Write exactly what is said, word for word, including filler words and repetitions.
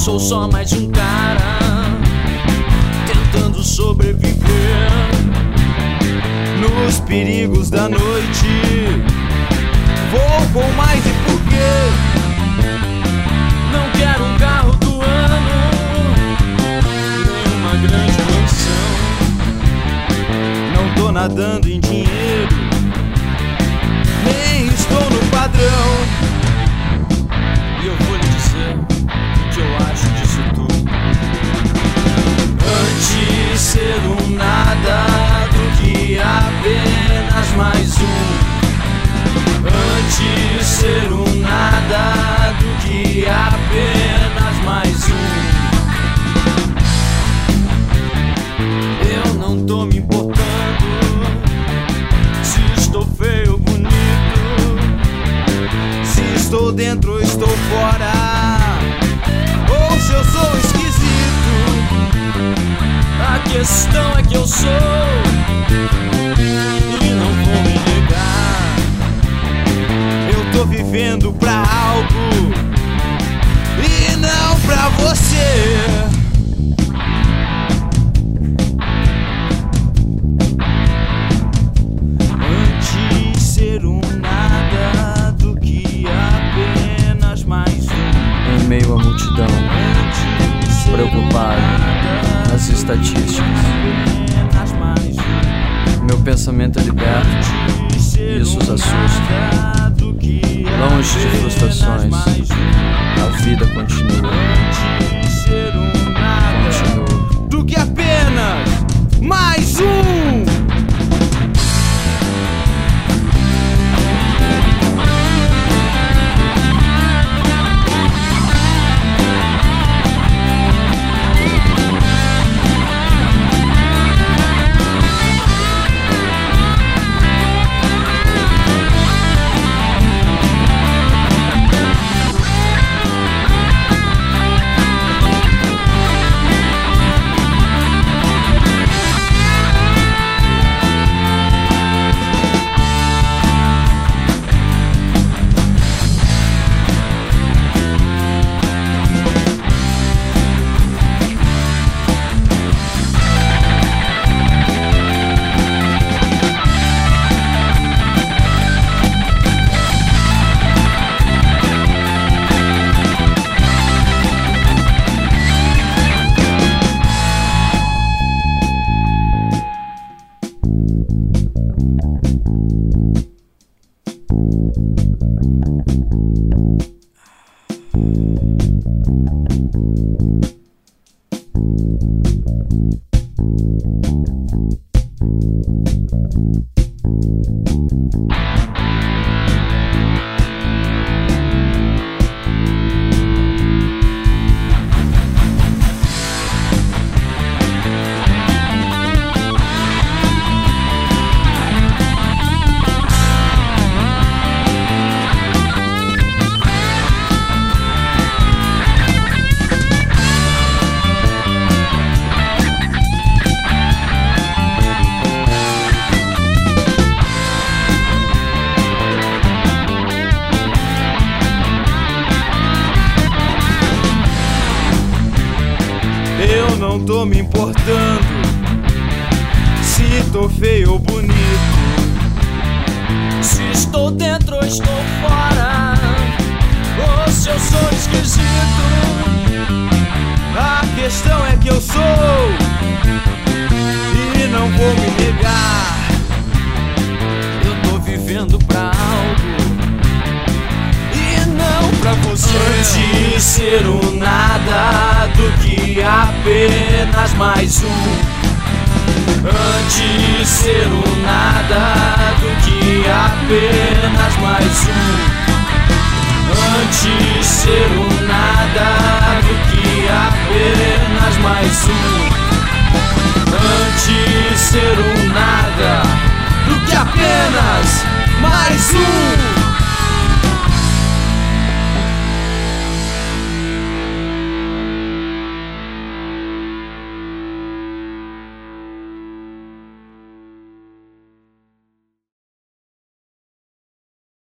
sou só mais um cara tentando sobreviver nos perigos da noite. Vou com mais e por quê? Não quero um carro do ano, nem uma grande mansão. Não tô nadando em dinheiro, nem estou no padrão. E eu vou lhe dizer o que eu acho disso tudo. Antes ser um nada do que apenas mais um. Antes ser um nada do que apenas mais um. Eu não tô me importando se estou feio ou bonito, se estou dentro ou estou fora, ou se eu sou esquisito. A questão é que eu sou e não vou me negar. Eu tô vivendo pra algo e não pra você. Antes ser um nada do que apenas mais um. Em meio à multidão, preocupado nas estatísticas, meu pensamento é liberto e isso os assusta. Longe de frustrações, a vida continua. Continua. Do que apenas mais um. Eu não tô me importando se tô feio ou bonito, se estou dentro ou estou fora, ou se eu sou esquisito. A questão é que eu sou e não vou me negar. Eu tô vivendo pra algo e não pra você. Antes ser um nada do que apenas mais um. Antes ser um nada do que apenas mais um. Antes ser um nada do que apenas mais um. Antes ser um nada do que apenas mais um.